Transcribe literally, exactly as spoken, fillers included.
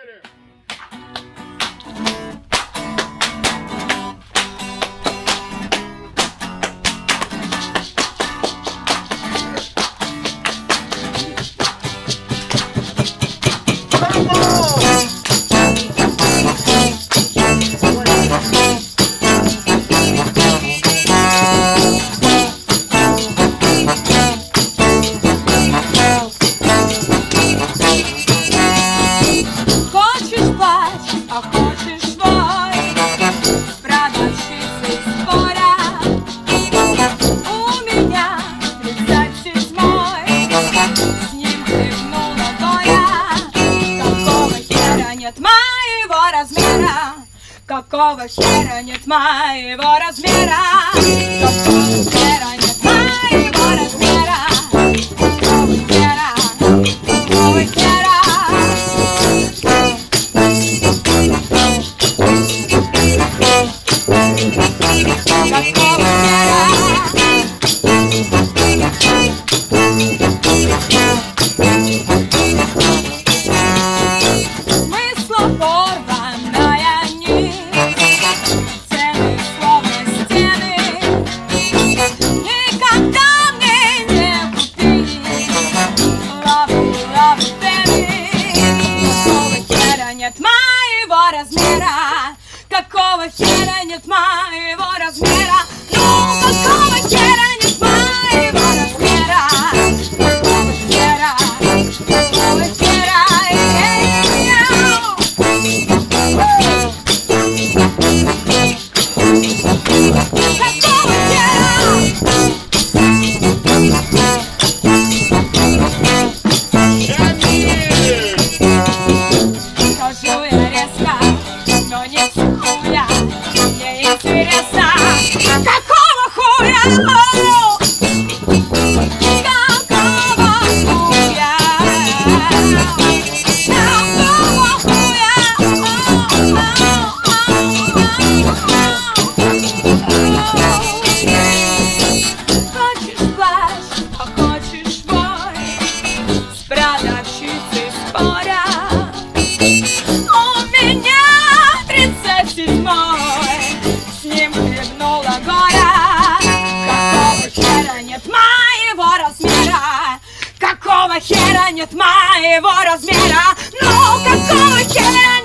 Поехали! Какого хера нет моего размера? Какого хера нет моего размера? Какого хера? Какого хера? Какого смысла порванная нить, цены словно стены, никогда мне не купить. Лаву, лаву, бэби. Какого хера нет моего размера? Какого хера нет моего размера? Ну, какого хера нет моего размера? Какого хера? Какого хера? Скажу я резко, но не хуя, мне интересно, какого хуя? Какого хуя? Какого хуя? Хочешь плащ, а хочешь бой, с продавщицей споря. У меня тридцать седьмой, с ним хлебнула горя. Какого хера нет моего размера? Какого хера нет моего размера? Ну, какого хера?